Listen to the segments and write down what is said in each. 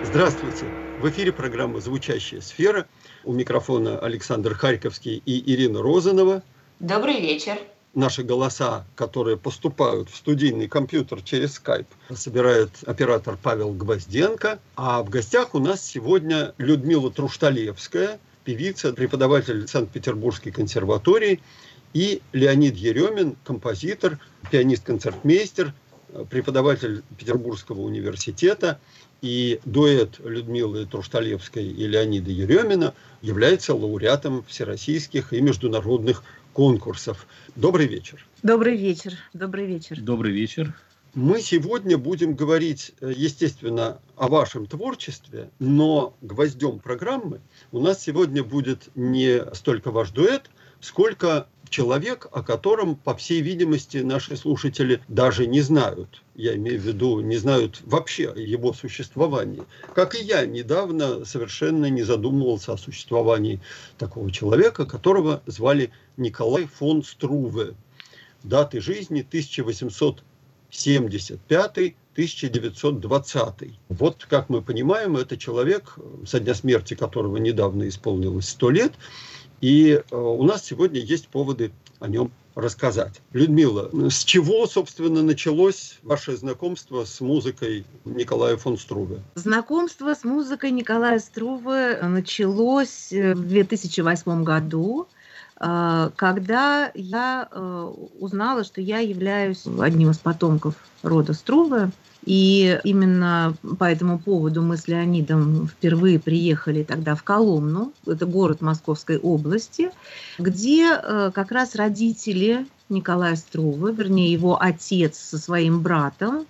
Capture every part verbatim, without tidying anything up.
Здравствуйте! В эфире программа «Звучащая сфера». У микрофона Александр Харьковский и Ирина Розанова. Добрый вечер. Наши голоса, которые поступают в студийный компьютер через скайп, собирает оператор Павел Гвозденко. А в гостях у нас сегодня Людмила Трушталевская, певица, преподаватель Санкт-Петербургской консерватории, и Леонид Еремин, композитор, пианист-концертмейстер, преподаватель Петербургского университета. И дуэт Людмилы Трушталевской и Леонида Еремина является лауреатом всероссийских и международных конкурсов. Добрый вечер. Добрый вечер. Добрый вечер. Добрый вечер. Мы сегодня будем говорить, естественно, о вашем творчестве, но гвоздем программы у нас сегодня будет не столько ваш дуэт, сколько человек, о котором, по всей видимости, наши слушатели даже не знают. Я имею в виду, не знают вообще о его существовании. Как и я недавно совершенно не задумывался о существовании такого человека, которого звали Николай фон Струве. Даты жизни тысяча восемьсот семьдесят пятый — тысяча девятьсот двадцатый. Вот, как мы понимаем, это человек, со дня смерти которого недавно исполнилось сто лет, и у нас сегодня есть поводы о нем рассказать. Людмила, с чего, собственно, началось ваше знакомство с музыкой Николая фон Струве? Знакомство с музыкой Николая Струве началось в две тысячи восьмом году, когда я узнала, что я являюсь одним из потомков рода Струве. И именно по этому поводу мы с Леонидом впервые приехали тогда в Коломну, это город Московской области, где как раз родители Николая Струве, вернее его отец со своим братом,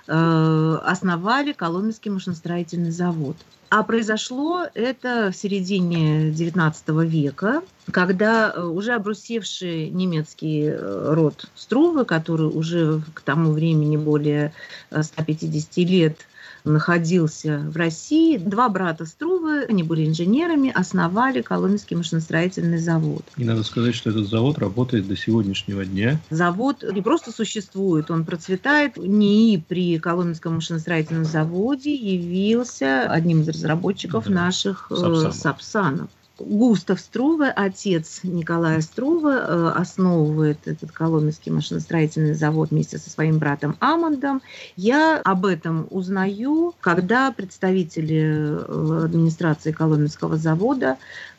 основали Коломенский машиностроительный завод. А произошло это в середине девятнадцатого века, когда уже обрусевший немецкий род Струве, который уже к тому времени более ста пятидесяти лет находился в России, два брата Струве, они были инженерами, основали Коломенский машиностроительный завод. И надо сказать, что этот завод работает до сегодняшнего дня. Завод не просто существует, он процветает. НИИ при Коломенском машиностроительном заводе явился одним из разработчиков да. наших Сапсанов. Сапсанов. Густав Струве, отец Николая Струве, основывает этот Коломенский машиностроительный завод вместе со своим братом Амондом. Я об этом узнаю, когда представители администрации Коломенского завода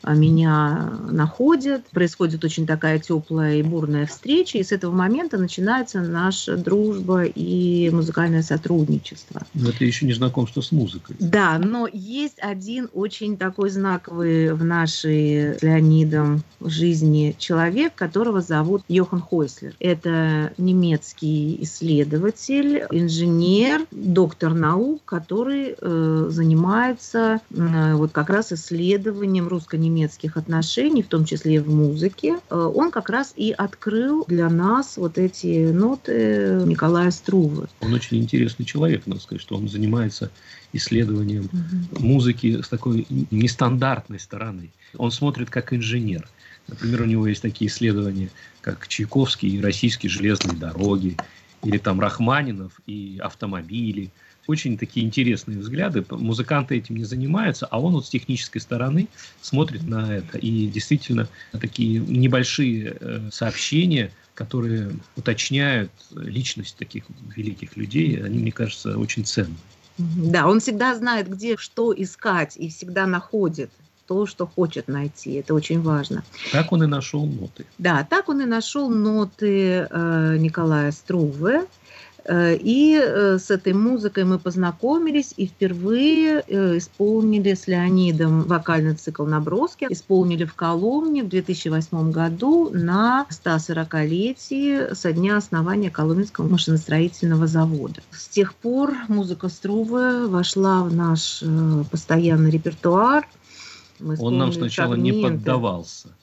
меня находят. Происходит очень такая теплая и бурная встреча, и с этого момента начинается наша дружба и музыкальное сотрудничество. Но это еще не знакомство с музыкой. Да, но есть один очень такой знаковый в нашей с Леонидом жизни человек, которого зовут Йохан Хойслер. Это немецкий исследователь, инженер, доктор наук, который э, занимается э, вот как раз исследованием русско-немецких отношений, в том числе и в музыке. Э, он как раз и открыл для нас вот эти ноты Николая Струве. Он очень интересный человек, надо сказать, что он занимается исследованием угу. музыки с такой нестандартной стороны. Он смотрит как инженер. Например, у него есть такие исследования, как Чайковский и российские железные дороги, или там Рахманинов и автомобили. Очень такие интересные взгляды. Музыканты этим не занимаются, а он вот с технической стороны смотрит на это. И действительно такие небольшие сообщения, которые уточняют личность таких великих людей, они, мне кажется, очень ценны. Да, он всегда знает, где что искать, и всегда находит то, что хочет найти. Это очень важно. Так он и нашел ноты. Да, так он и нашел ноты э, Николая Струве. Э, и э, с этой музыкой мы познакомились и впервые э, исполнили с Леонидом вокальный цикл «Наброски». Исполнили в Коломне в две тысячи восьмом году на стосорокалетии со дня основания Коломенского машиностроительного завода. С тех пор музыка Струве вошла в наш э, постоянный репертуар. Он нам сначала фрагменты. не поддавался.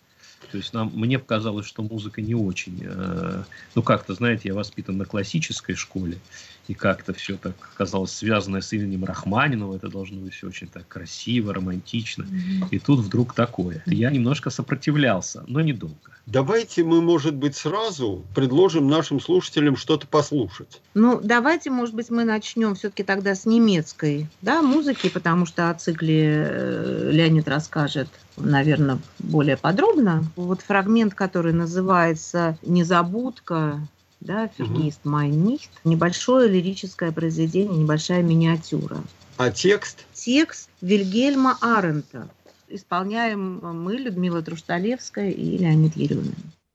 То есть нам, мне показалось, что музыка не очень... Э, ну, как-то, знаете, я воспитан на классической школе, и как-то все так казалось связанное с именем Рахманинова. Это должно быть все очень так красиво, романтично. Mm-hmm. И тут вдруг такое. Я немножко сопротивлялся, но недолго. Давайте мы, может быть, сразу предложим нашим слушателям что-то послушать. Ну, давайте, может быть, мы начнем все-таки тогда с немецкой, да, музыки, потому что о цикле Леонид расскажет, наверное, более подробно. Вот фрагмент, который называется «Незабудка», да, «Vergisst mein nicht», небольшое лирическое произведение, небольшая миниатюра. А текст? Текст Вильгельма Арендта. Исполняем мы, Людмила Трушталевская и Леонид Еремин.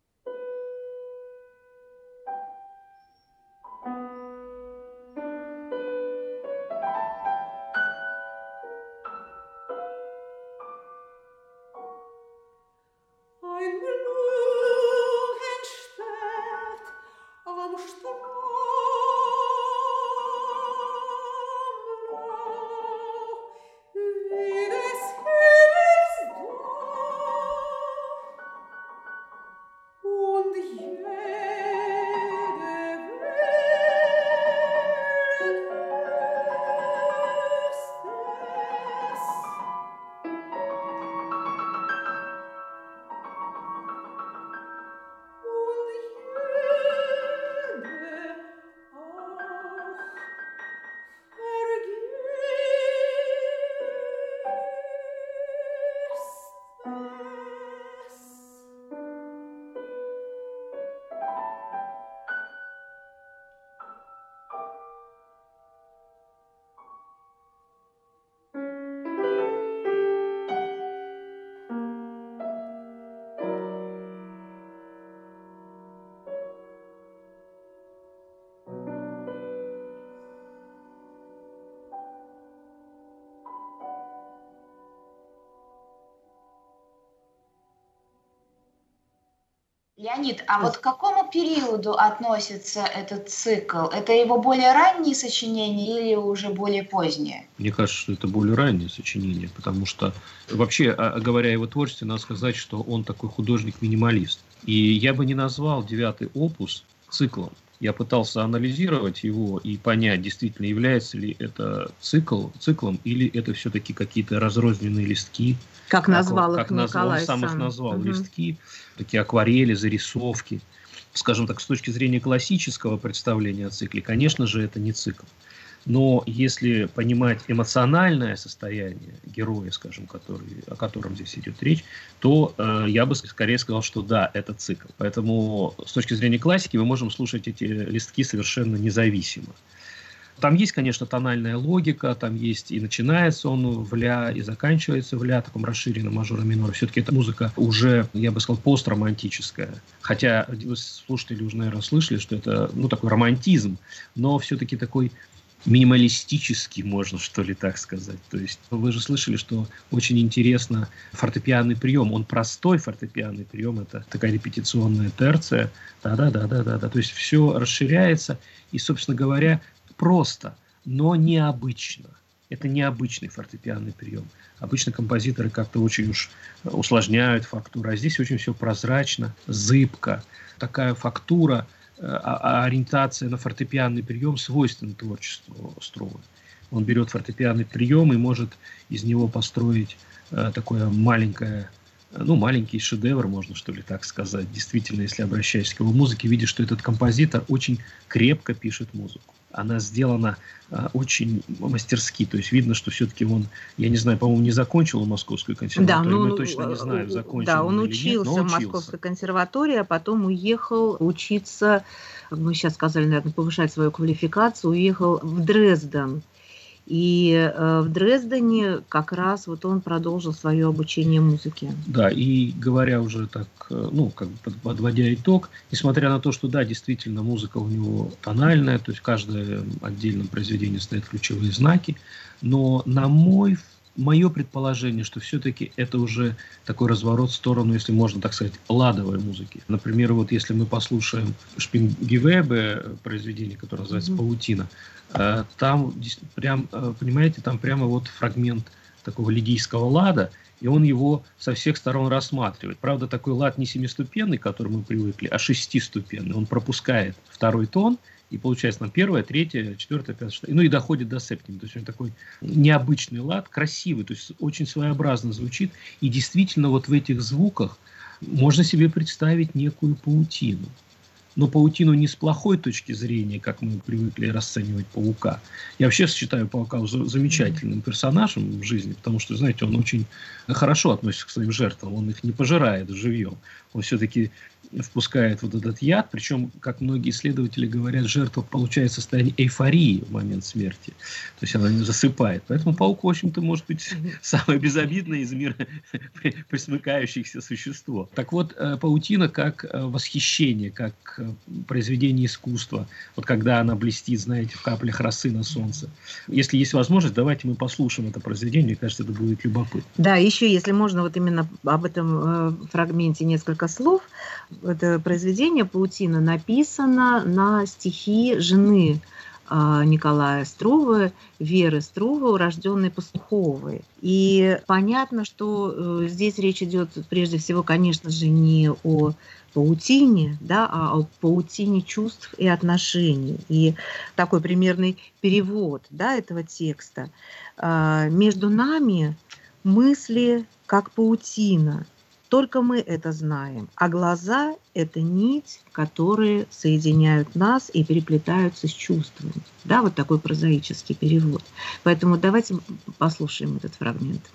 Леонид, а вот к какому периоду относится этот цикл? Это его более ранние сочинения или уже более поздние? Мне кажется, что это более раннее сочинение, потому что вообще, говоря о его творчестве, надо сказать, что он такой художник-минималист. И я бы не назвал девятый опус циклом. Я пытался анализировать его и понять, действительно, является ли это цикл, циклом, или это все-таки какие-то разрозненные листки. Как назвал как их Николай Он сам сам. их назвал, угу. листки, такие акварели, зарисовки. Скажем так, с точки зрения классического представления о цикле, конечно же, это не цикл. Но если понимать эмоциональное состояние героя, скажем, который, о котором здесь идет речь, то э, я бы скорее сказал, что да, это цикл. Поэтому с точки зрения классики мы можем слушать эти листки совершенно независимо. Там есть, конечно, тональная логика, там есть и начинается он в ля, и заканчивается в ля, таком расширенном мажоре миноре. Все-таки эта музыка уже, я бы сказал, постромантическая. Хотя вы, слушатели, уже, наверное, слышали, что это, ну, такой романтизм, но все-таки такой минималистический, можно что ли так сказать. То есть вы же слышали, что очень интересно фортепианный прием. Он простой фортепианный прием, это такая репетиционная терция. Да-да-да-да-да. То есть все расширяется и, собственно говоря, просто, но необычно. Это необычный фортепианный прием. Обычно композиторы как-то очень уж усложняют фактуру, а здесь очень все прозрачно, зыбко. Такая фактура, а ориентация на фортепианный прием свойственна творчеству Струве. Он берет фортепианный прием и может из него построить э, такое маленькое, ну, маленький шедевр, можно что ли так сказать. Действительно, если обращаясь к его музыке, видишь, что этот композитор очень крепко пишет музыку. Она сделана э, очень мастерски. То есть видно, что все-таки он, я не знаю, по-моему, не закончил Московскую консерваторию. Да, ну, мы точно не знаем, закончил да, он, он или учился нет, но в Московской консерватории, а потом уехал учиться, мы сейчас сказали, наверное, повышать свою квалификацию, уехал в Дрезден. И э, в Дрездене как раз вот он продолжил свое обучение музыке. Да, и говоря уже так, ну, как бы подводя итог, несмотря на то, что, да, действительно, музыка у него тональная, то есть в каждом отдельном произведении стоят ключевые знаки, но на мой Мое предположение, что все-таки это уже такой разворот в сторону, если можно так сказать, ладовой музыки. Например, вот если мы послушаем Шпинггевебе, произведение, которое называется mm-hmm. «Паутина», там прям, понимаете, там прямо вот фрагмент такого лидийского лада, и он его со всех сторон рассматривает. Правда, такой лад не семиступенный, к которому мы привыкли, а шестиступенный. Он пропускает второй тон, и получается на первое, третье, четвертое, пятое, шестое, ну и доходит до септима. То есть он такой необычный лад, красивый, то есть очень своеобразно звучит. И действительно вот в этих звуках можно себе представить некую паутину. Но паутину не с плохой точки зрения, как мы привыкли расценивать паука. Я вообще считаю паука замечательным персонажем в жизни, потому что, знаете, он очень хорошо относится к своим жертвам, он их не пожирает живьем. Он все-таки впускает вот этот яд, причем, как многие исследователи говорят, жертва получает состояние эйфории в момент смерти. То есть она не засыпает. Поэтому паук, в общем-то, может быть самое безобидное из мира пресмыкающихся существо. Так вот, паутина как восхищение, как произведение искусства. Вот когда она блестит, знаете, в каплях росы на солнце. Если есть возможность, давайте мы послушаем это произведение. Мне кажется, это будет любопытно. Да, еще, если можно, вот именно об этом фрагменте несколько слов. Это произведение «Паутина» написано на стихи жены Николая Струве, Веры Струве, урожденной Пастуховой. И понятно, что здесь речь идет прежде всего, конечно же, не о паутине, да, а о паутине чувств и отношений. И такой примерный перевод, да, этого текста. «Между нами мысли, как паутина. Только мы это знаем, а глаза – это нить, которые соединяют нас и переплетаются с чувствами». Да, вот такой прозаический перевод. Поэтому давайте послушаем этот фрагмент.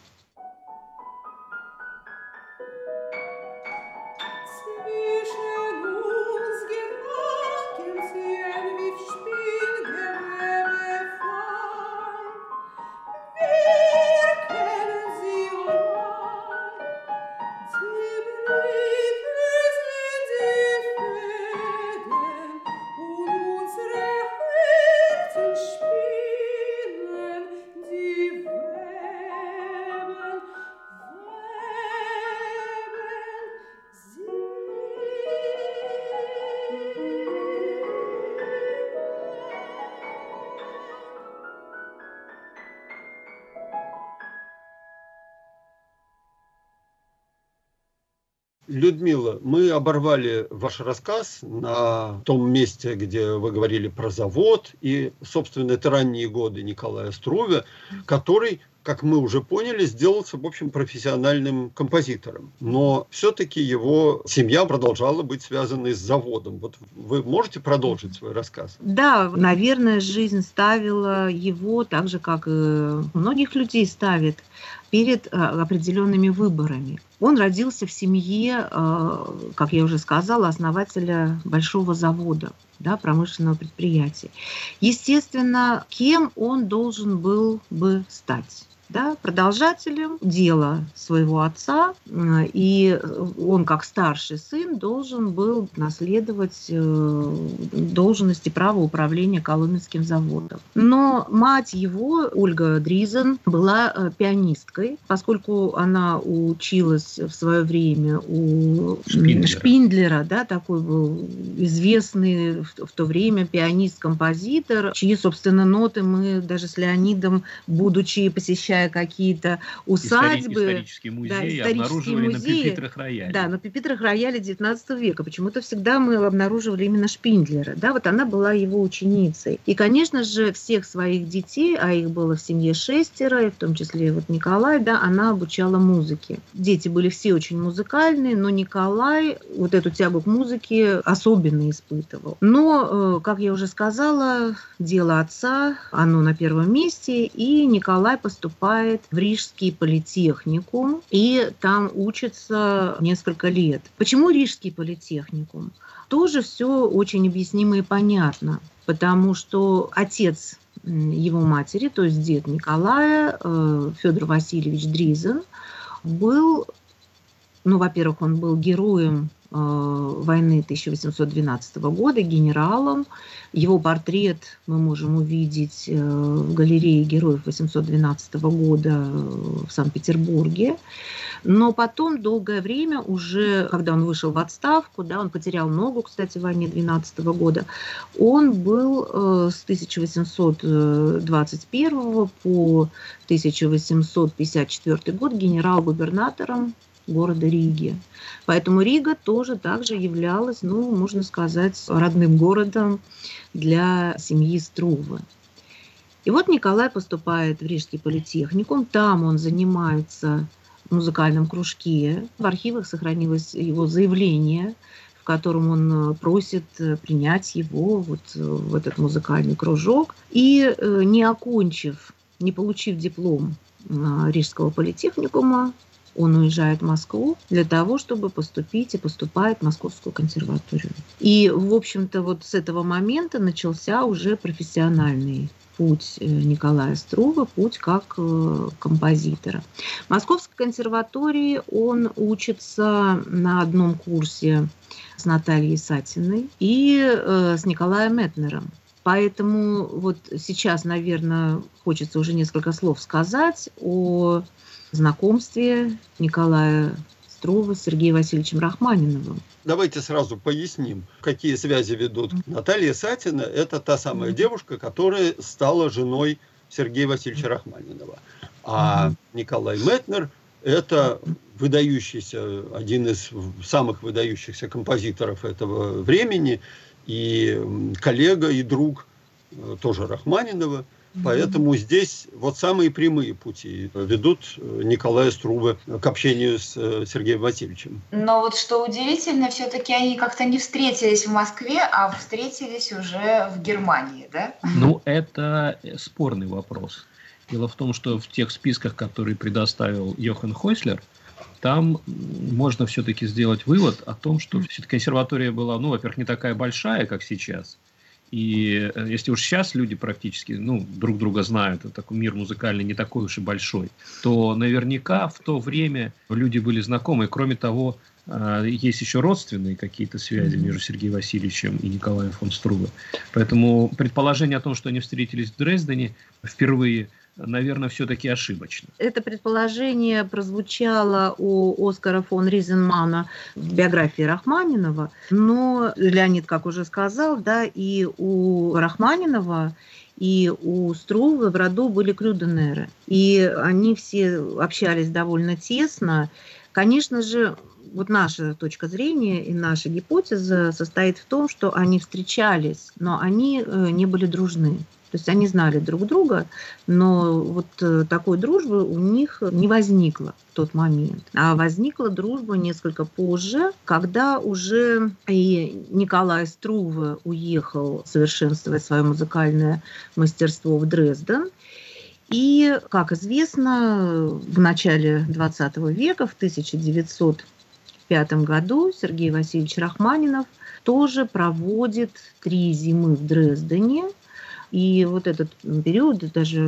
Людмила, мы оборвали ваш рассказ на том месте, где вы говорили про завод, и, собственно, это ранние годы Николая Струве, который, как мы уже поняли, сделался, в общем, профессиональным композитором. Но все-таки его семья продолжала быть связанной с заводом. Вот вы можете продолжить свой рассказ? Да, наверное, жизнь ставила его, так же, как и многих людей ставит, перед определенными выборами. Он родился в семье, как я уже сказала, основателя большого завода, да, промышленного предприятия. Естественно, кем он должен был бы стать? Да, продолжателем дела своего отца, и он, как старший сын, должен был наследовать должность и право управления Коломенским заводом. Но мать его, Ольга Дризен, была пианисткой, поскольку она училась в свое время у Шпиндлера, Шпиндлера, да, такой был известный в то время пианист-композитор, чьи, собственно, ноты мы даже с Леонидом, будучи посещая какие-то усадьбы, исторические музеи, да, исторические обнаруживали музеи, на пюпитрах рояля. Да, на пюпитрах рояля девятнадцатого века. Почему-то всегда мы обнаруживали именно Шпиндлера. Да, вот она была его ученицей. И, конечно же, всех своих детей, а их было в семье шестеро, и в том числе вот Николай, да, она обучала музыке. Дети были все очень музыкальные, но Николай вот эту тягу к музыке особенно испытывал. Но, как я уже сказала, дело отца, оно на первом месте, и Николай поступает в Рижский политехникум и там учится несколько лет. Почему Рижский политехникум? Тоже все очень объяснимо и понятно, потому что отец его матери, то есть дед Николая, Федор Васильевич Дризен, был, ну, во-первых, он был героем войны тысяча восемьсот двенадцатого года, генералом. Его портрет мы можем увидеть в галерее героев восемьсот двенадцатого года в Санкт-Петербурге. Но потом долгое время, уже когда он вышел в отставку, да, он потерял ногу, кстати, в войне двенадцатого года, он был с тысяча восемьсот двадцать первого по тысяча восемьсот пятьдесят четвёртый год генерал-губернатором города Риги. Поэтому Рига тоже также являлась, ну, можно сказать, родным городом для семьи Струве. И вот Николай поступает в Рижский политехникум, там он занимается в музыкальном кружке. В архивах сохранилось его заявление, в котором он просит принять его вот в этот музыкальный кружок. И не окончив, не получив диплом Рижского политехникума, он уезжает в Москву для того, чтобы поступить, и поступает в Московскую консерваторию. И, в общем-то, вот с этого момента начался уже профессиональный путь Николая Струве, путь как композитора. В Московской консерватории он учится на одном курсе с Натальей Сатиной и с Николаем Метнером. Поэтому вот сейчас, наверное, хочется уже несколько слов сказать о знакомстве Николая Струве с Сергеем Васильевичем Рахманиновым. Давайте сразу поясним, какие связи ведут. Наталья Сатина – это та самая девушка, которая стала женой Сергея Васильевича Рахманинова. А Николай Метнер – это выдающийся, один из самых выдающихся композиторов этого времени, и коллега, и друг тоже Рахманинова. Поэтому здесь вот самые прямые пути ведут Николая Струве к общению с Сергеем Васильевичем. Но вот что удивительно, все-таки они как-то не встретились в Москве, а встретились уже в Германии, да? Ну, это спорный вопрос. Дело в том, что в тех списках, которые предоставил Йохан Хойслер, там можно все-таки сделать вывод о том, что все-таки консерватория была, ну, во-первых, не такая большая, как сейчас. И если уж сейчас люди практически, ну, друг друга знают, такой мир музыкальный не такой уж и большой, то наверняка в то время люди были знакомы. Кроме того, есть еще родственные какие-то связи между Сергеем Васильевичем и Николаем фон Струве. Поэтому предположение о том, что они встретились в Дрездене впервые, наверное, все-таки ошибочно. Это предположение прозвучало у Оскара фон Ризенмана в биографии Рахманинова, но Леонид, как уже сказал, да, и у Рахманинова, и у Струве в роду были Крюденеры, и они все общались довольно тесно. Конечно же, вот наша точка зрения и наша гипотеза состоит в том, что они встречались, но они не были дружны. То есть они знали друг друга, но вот такой дружбы у них не возникло в тот момент. А возникла дружба несколько позже, когда уже и Николай Струве уехал совершенствовать свое музыкальное мастерство в Дрезден. И, как известно, в начале двадцатого века, в тысяча девятьсот пятом году, Сергей Васильевич Рахманинов тоже проводит три зимы в Дрездене. И вот этот период даже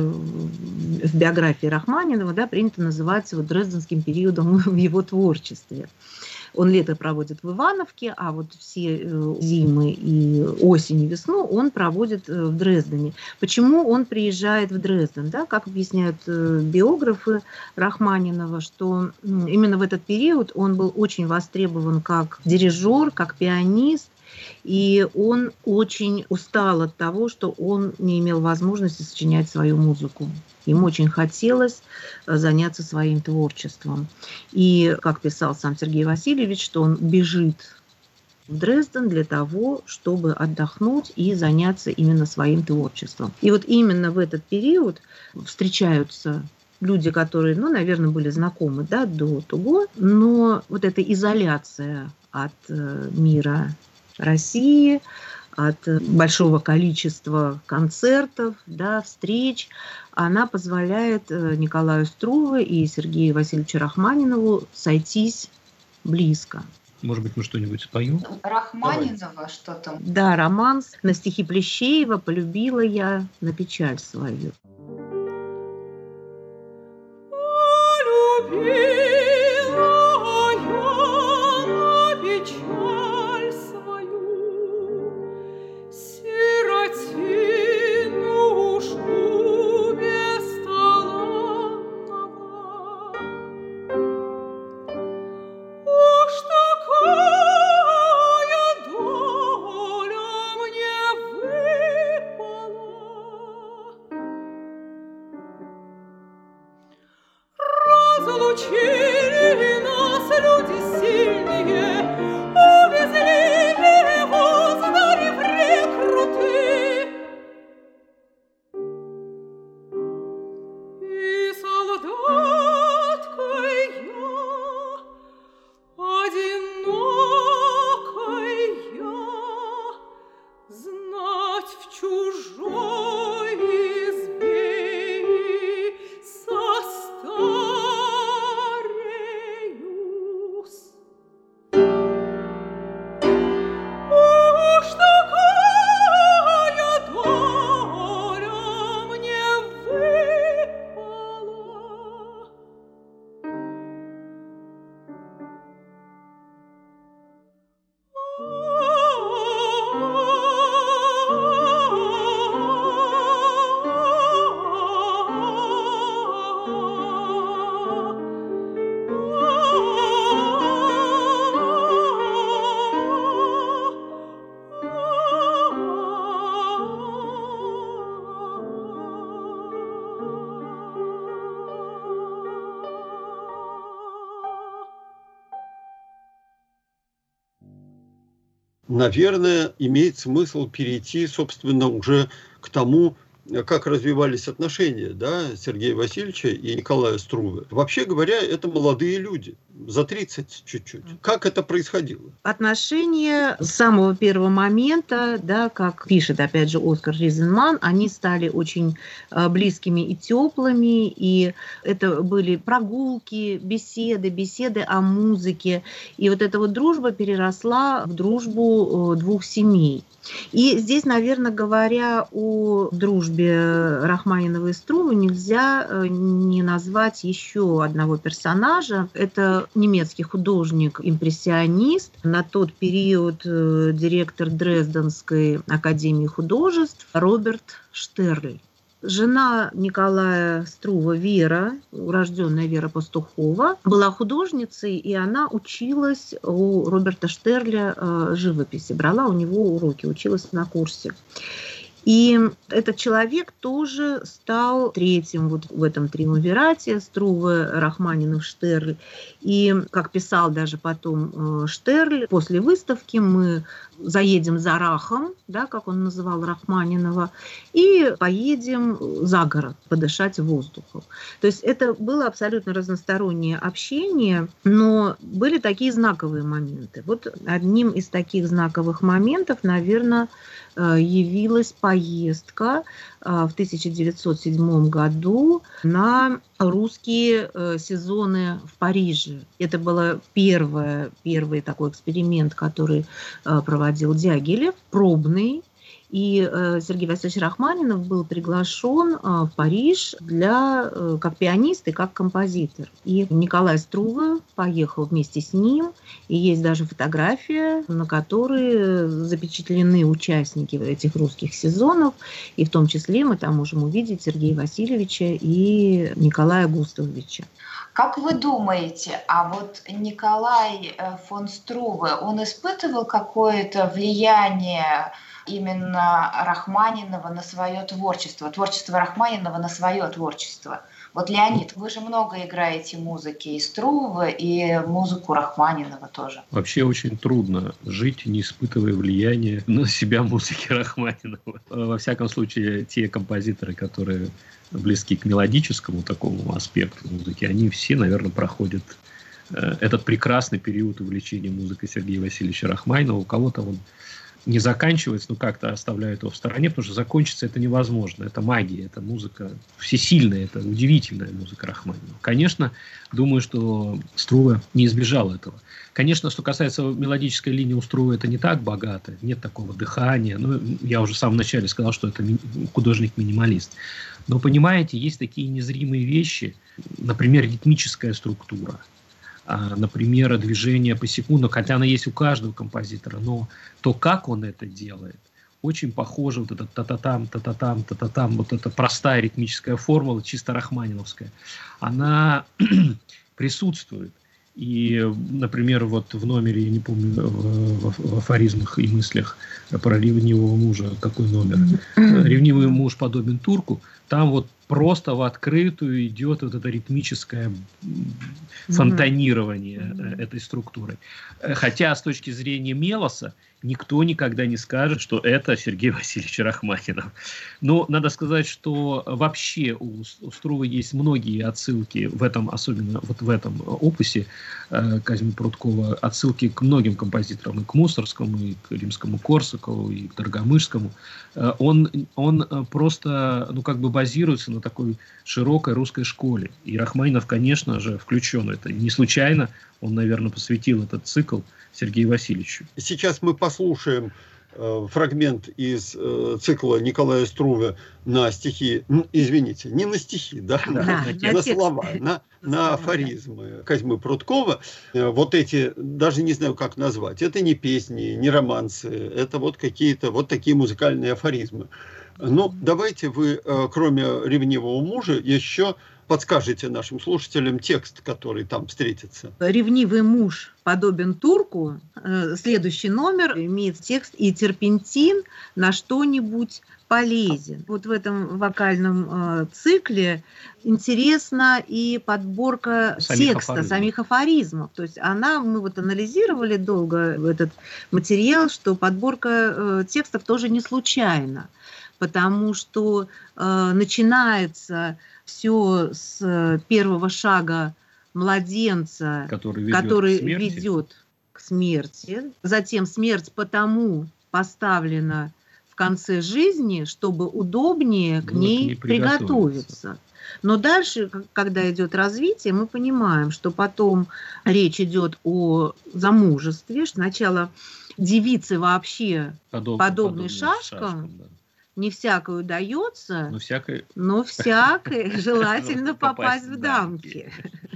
в биографии Рахманинова, да, принято называть вот дрезденским периодом в его творчестве. Он лето проводит в Ивановке, а вот все зимы и осень и весну он проводит в Дрездене. Почему он приезжает в Дрезден? Да? Как объясняют биографы Рахманинова, что именно в этот период он был очень востребован как дирижер, как пианист, и он очень устал от того, что он не имел возможности сочинять свою музыку. Ему очень хотелось заняться своим творчеством. И, как писал сам Сергей Васильевич, что он бежит в Дрезден для того, чтобы отдохнуть и заняться именно своим творчеством. И вот именно в этот период встречаются люди, которые, ну, наверное, были знакомы, да, до того, но вот эта изоляция от мира России, от большого количества концертов, да, встреч, она позволяет Николаю Струве и Сергею Васильевичу Рахманинову сойтись близко. Может быть, мы что-нибудь споем? Рахманинова что-то. Да, романс на стихи Плещеева «Полюбила я на печаль свою». Полюбила я на печаль Наверное, имеет смысл перейти, собственно, уже к тому, как развивались отношения, да, Сергея Васильевича и Николая Струве. Вообще говоря, это молодые люди, за тридцать чуть-чуть. Как это происходило? Отношения с самого первого момента, да, как пишет, опять же, Оскар Ризенман, они стали очень близкими и теплыми, и это были прогулки, беседы, беседы о музыке. И вот эта вот дружба переросла в дружбу двух семей. И здесь, наверное, говоря о дружбе Рахманинова и Струве, нельзя не назвать еще одного персонажа. Это немецкий художник-импрессионист, на тот период директор Дрезденской академии художеств Роберт Штерль. Жена Николая Струва, Вера, урожденная Вера Пастухова, была художницей, и она училась у Роберта Штерля живописи, брала у него уроки, училась на курсе. И этот человек тоже стал третьим вот в этом триумвирате Струве, Рахманинов, Штерль. И, как писал даже потом Штерль, после выставки мы заедем за Рахом, да, как он называл Рахманинова, и поедем за город подышать воздухом. То есть это было абсолютно разностороннее общение, но были такие знаковые моменты. Вот одним из таких знаковых моментов, наверное, явилась поездка в тысяча девятьсот седьмом году на русские сезоны в Париже. Это был первый, первый такой эксперимент, который проводил Дягилев, пробный. И Сергей Васильевич Рахманинов был приглашен в Париж для, как пианист и как композитор. И Николай Струве поехал вместе с ним. И есть даже фотография, на которой запечатлены участники этих русских сезонов. И в том числе мы там можем увидеть Сергея Васильевича и Николая Густавовича. Как вы думаете, а вот Николай фон Струве, он испытывал какое-то влияние именно Рахманинова на свое творчество, творчество Рахманинова на свое творчество? Вот, Леонид, вы же много играете музыки и Струве, и музыку Рахманинова тоже. Вообще очень трудно жить, не испытывая влияния на себя музыки Рахманинова. Во всяком случае, те композиторы, которые близки к мелодическому такому аспекту музыки, они все, наверное, проходят этот прекрасный период увлечения музыкой Сергея Васильевича Рахманинова. У кого-то он не заканчивается, но как-то оставляют его в стороне, потому что закончиться это невозможно. Это магия, это музыка всесильная, это удивительная музыка Рахманинова. Конечно, думаю, что Струве не избежал этого. Конечно, что касается мелодической линии у Струве, это не так богато, нет такого дыхания. Ну, я уже в самом начале сказал, что это художник-минималист. Но, понимаете, есть такие незримые вещи, например, ритмическая структура. Например, движение по секунду, хотя она есть у каждого композитора, но то, как он это делает, очень похоже, вот это та-та-там, та-та-там, та-та-там, вот эта простая ритмическая формула, чисто рахманиновская, она присутствует. И, например, вот в номере, я не помню, в, в афоризмах и мыслях про ревнивого мужа, какой номер, ревнивый муж подобен турку, там вот просто в открытую идет вот это ритмическое фонтанирование mm-hmm. этой структуры. Хотя с точки зрения мелоса никто никогда не скажет, что это Сергей Васильевич Рахманинов. Но надо сказать, что вообще у, у Струвы есть многие отсылки в этом, особенно вот в этом опусе э, Казимира Прудкова, отсылки к многим композиторам, и к Мусоргскому, и к Римскому-Корсакову, и к Дорогомышскому. Э, он, он просто, ну, как бы базируется на такой широкой русской школе. И Рахманинов, конечно же, включен. Это не случайно. Он, наверное, посвятил этот цикл Сергею Васильевичу. Сейчас мы послушаем э, фрагмент из э, цикла Николая Струве на стихи, ну, извините, не на стихи, да, да, на, на, на слова, на, на афоризмы Козьмы Прудкова. Э, вот эти, даже не знаю, как назвать, это не песни, не романсы, это вот какие-то вот такие музыкальные афоризмы. Ну, давайте вы, э, кроме «Ревнивого мужа», еще подскажите нашим слушателям текст, который там встретится. «Ревнивый муж подобен турку». Следующий номер имеет текст «И терпентин на что-нибудь полезен». Вот в этом вокальном цикле интересна и подборка самих текста, афоризмов. самих афоризмов. То есть она, мы вот анализировали долго этот материал, что подборка текстов тоже не случайна, потому что э, начинается все с первого шага младенца, который ведет, который к, ведет к смерти. Затем смерть потому поставлена в конце жизни, чтобы удобнее к ней, к ней приготовиться. Но дальше, когда идет развитие, мы понимаем, что потом речь идет о замужестве. Сначала девицы вообще Подоб, подобны шашкам, шашкам да. Не всякое удается, но всякое, но всякое желательно попасть в дамки.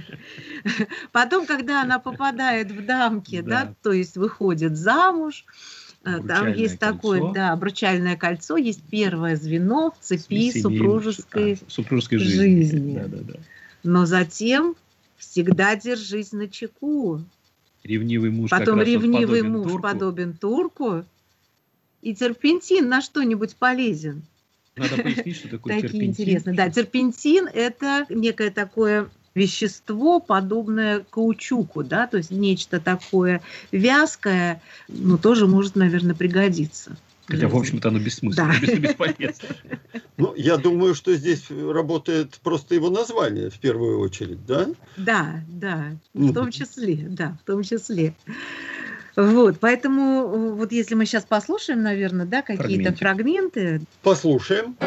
Потом, когда она попадает в дамки, да. Да, то есть выходит замуж, обручальное там есть кольцо. Такое, да, обручальное кольцо, есть первое звено в цепи супружеской, а, супружеской жизни. жизни. Да, да, да. Но затем всегда держись начеку. Ревнивый муж Потом как ревнивый раз муж турку. подобен турку. И терпентин на что-нибудь полезен. Надо пояснить, что такое Такие терпентин. Интересно. Да, терпентин – это некое такое вещество, подобное каучуку, да, то есть нечто такое вязкое, но тоже может, наверное, пригодиться. Хотя, в общем-то, оно бессмысленно, да. бесполезно. Ну, я думаю, что здесь работает просто его название в первую очередь, да? Да, да, в том числе, да, в том числе. Вот, поэтому вот если мы сейчас послушаем, наверное, да, какие-то фрагменты. Послушаем.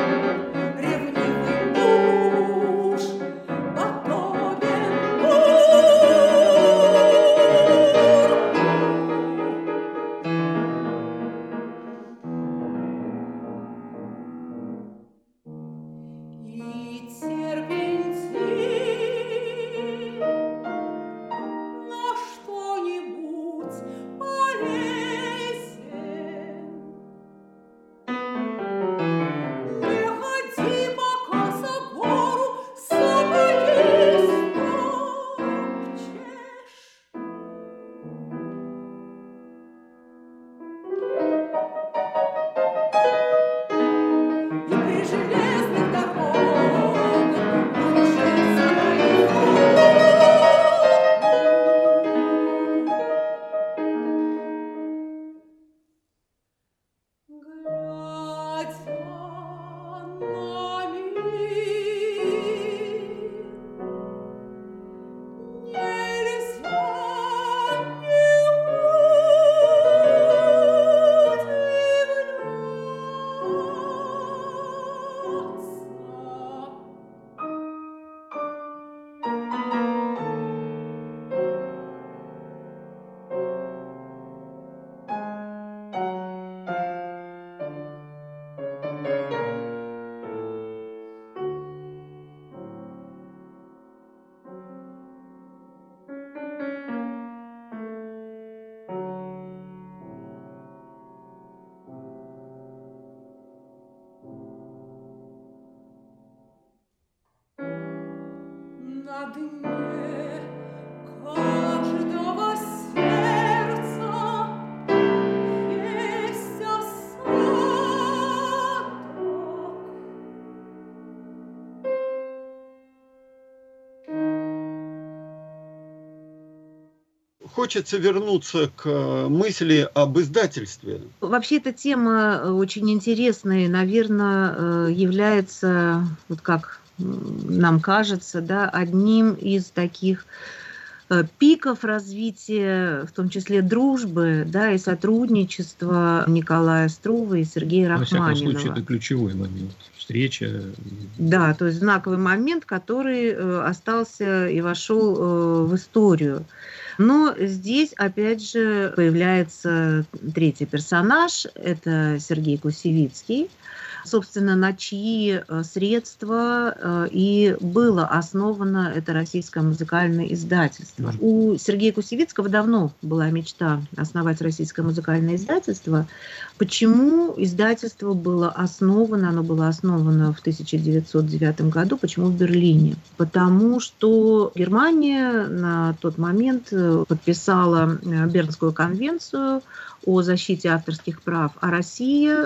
хочется вернуться к мысли об издательстве. Вообще эта тема очень интересная, наверное, является, вот как нам кажется, да, одним из таких пиков развития, в том числе дружбы, да, и сотрудничества Николая Струве и Сергея Рахманинова. Во всяком случае, это ключевой момент. Встреча. Да, то есть знаковый момент, который остался и вошел в историю. Но здесь, опять же, появляется третий персонаж, это Сергей Кусевицкий, собственно, на чьи средства и было основано это российское музыкальное издательство. У Сергея Кусевицкого давно была мечта основать российское музыкальное издательство. Почему издательство было основано? Оно было основано в тысяча девятьсот девятом году. Почему в Берлине? Потому что Германия на тот момент подписала Бернскую конвенцию о защите авторских прав, а Россия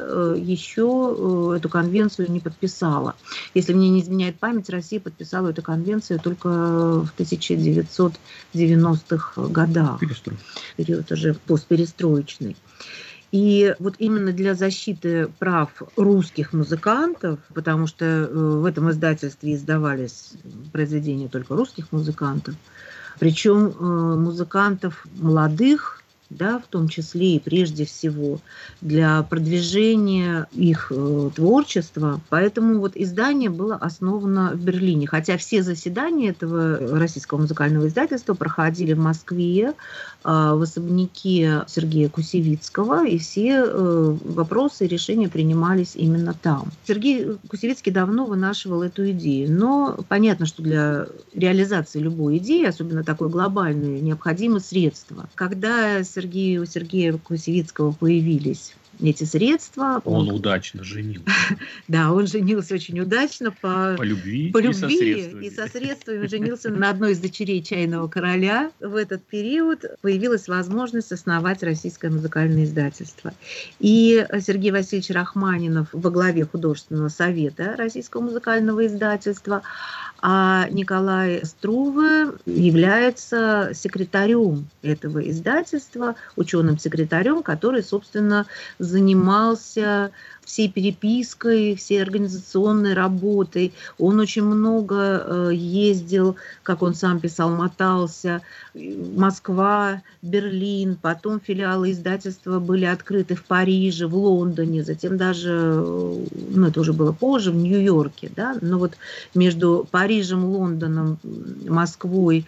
еще эту конвенцию не подписала. Если мне не изменяет память, Россия подписала эту конвенцию только в тысяча девятьсот девяностых годах. Период уже постперестроечный. И вот именно для защиты прав русских музыкантов, потому что в этом издательстве издавались произведения только русских музыкантов, причем музыкантов молодых, да, в том числе и прежде всего для продвижения их э, творчества. Поэтому вот издание было основано в Берлине. Хотя все заседания этого российского музыкального издательства проходили в Москве, э, в особняке Сергея Кусевицкого, и все э, вопросы и решения принимались именно там. Сергей Кусевицкий давно вынашивал эту идею, но понятно, что для реализации любой идеи, особенно такой глобальной, необходимы средства. Когда Сергей Сергея, у Сергея Кусевицкого появились эти средства. Он, он удачно женился. Да, он женился очень удачно по, по любви, по и, любви со средствами. и со средствами. Женился на одной из дочерей чайного короля. В этот период появилась возможность основать российское музыкальное издательство. И Сергей Васильевич Рахманинов во главе художественного совета российского музыкального издательства, а Николай Струве является секретарем этого издательства, ученым-секретарем, который, собственно, занимался всей перепиской, всей организационной работой. Он очень много ездил, как он сам писал, мотался. Москва, Берлин, потом филиалы издательства были открыты в Париже, в Лондоне, затем даже, ну это уже было позже, в Нью-Йорке, да, но вот между Парижем, Лондоном, Москвой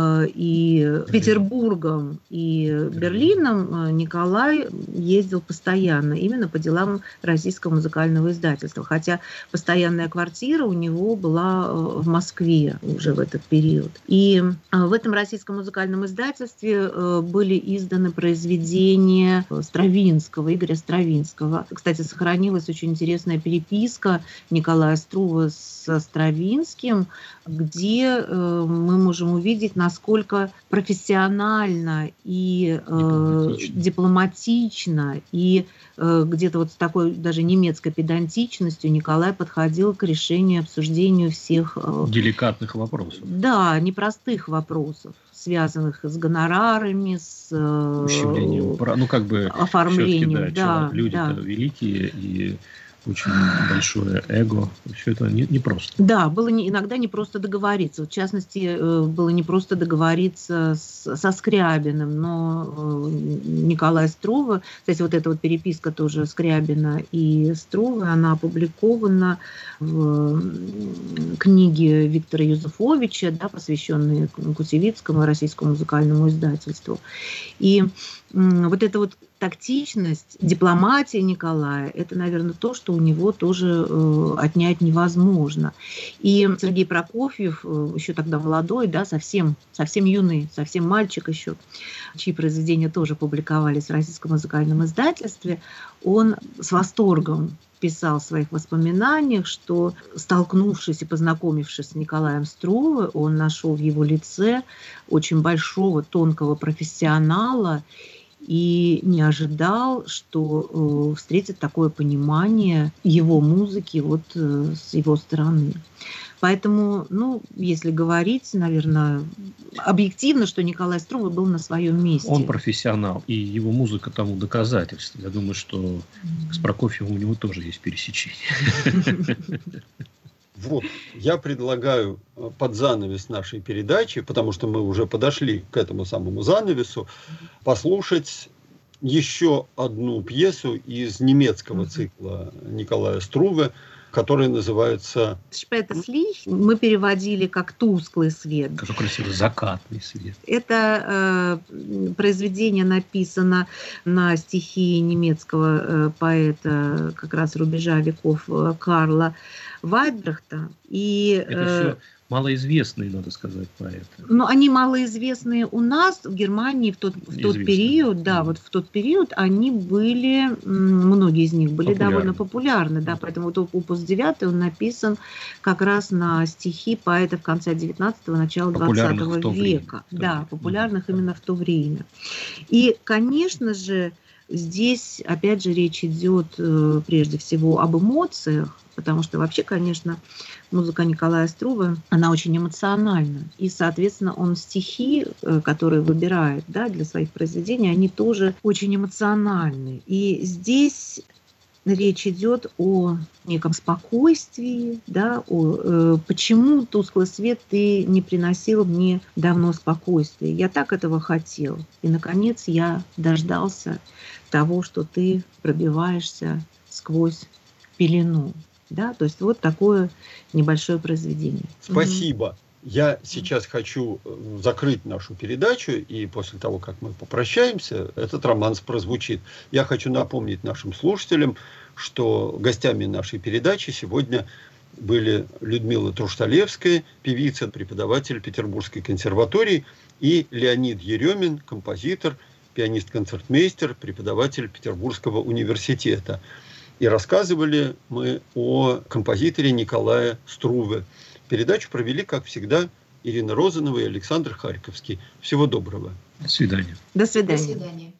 и Петербургом и Берлином Николай ездил постоянно, именно по делам российского музыкального издательства. Хотя постоянная квартира у него была в Москве уже в этот период. И в этом российском музыкальном издательстве были изданы произведения Стравинского, Игоря Стравинского. Кстати, сохранилась очень интересная переписка Николая Струве со Стравинским, где мы можем увидеть, насколько профессионально и э, дипломатично, и э, где-то вот с такой даже немецкой педантичностью Николай подходил к решению, обсуждению всех... Э, деликатных вопросов. Да, непростых вопросов, связанных с гонорарами, с э, ущемлением, ну как бы оформлением. Да, да, люди-то да. великие и очень большое эго. Все это не, не просто. Да, было не, иногда не просто договориться. В частности, было не просто договориться с, со Скрябиным, но Николай Струве, кстати, вот эта вот переписка тоже Скрябина и Струве, она опубликована в книге Виктора Юзефовича, да, посвященной Кусевицкому, российскому музыкальному издательству. И вот эта вот тактичность, дипломатия Николая, это, наверное, то, что у него тоже э, отнять невозможно. И Сергей Прокофьев, э, еще тогда молодой, да, совсем, совсем юный, совсем мальчик еще, чьи произведения тоже публиковались в российском музыкальном издательстве, он с восторгом писал в своих воспоминаниях, что, столкнувшись и познакомившись с Николаем Струве, он нашел в его лице очень большого, тонкого профессионала. и не ожидал, что э, встретит такое понимание его музыки вот э, с его стороны. Поэтому, ну, если говорить, наверное, объективно, что Николай Струве был на своем месте. Он профессионал, и его музыка тому доказательство. Я думаю, что с Прокофьевым у него тоже есть пересечение. Вот, я предлагаю под занавес нашей передачи, потому что мы уже подошли к этому самому занавесу, послушать еще одну пьесу из немецкого цикла Николая Струве, который называется «Spätes Licht». Мы переводили как «тусклый свет». Какой красивый закатный свет. Это э, произведение написано на стихи немецкого э, поэта как раз рубежа веков э, Карла Вайтбрахта. И, Это э, все малоизвестные, надо сказать, поэты. Но они малоизвестные у нас, в Германии, в тот, в тот период, да, mm. вот в тот период они были, многие из них были популярны. довольно популярны, да, mm. поэтому вот опус девять, он написан как раз на стихи поэтов конца девятнадцатого, начала двадцатого века. Время. Да, популярных mm. именно в то время. И, конечно же, здесь, опять же, речь идет э, прежде всего об эмоциях, потому что вообще, конечно, музыка Николая Струве, она очень эмоциональна. И, соответственно, он стихи, э, которые выбирает, да, для своих произведений, они тоже очень эмоциональны. И здесь речь идет о неком спокойствии, да, о э, почему тусклый свет ты не приносил мне давно спокойствия. Я так этого хотел. И, наконец, я дождался того, что ты пробиваешься сквозь пелену. Да, то есть вот такое небольшое произведение. Спасибо. Mm-hmm. Я сейчас хочу закрыть нашу передачу, и после того, как мы попрощаемся, этот романс прозвучит. Я хочу напомнить нашим слушателям, что гостями нашей передачи сегодня были Людмила Трушталевская, певица, преподаватель Петербургской консерватории, и Леонид Еремин, композитор, пианист-концертмейстер, преподаватель Петербургского университета. И рассказывали мы о композиторе Николае Струве. Передачу провели, как всегда, Ирина Розанова и Александр Харьковский. Всего доброго. До свидания. До свидания. До свидания.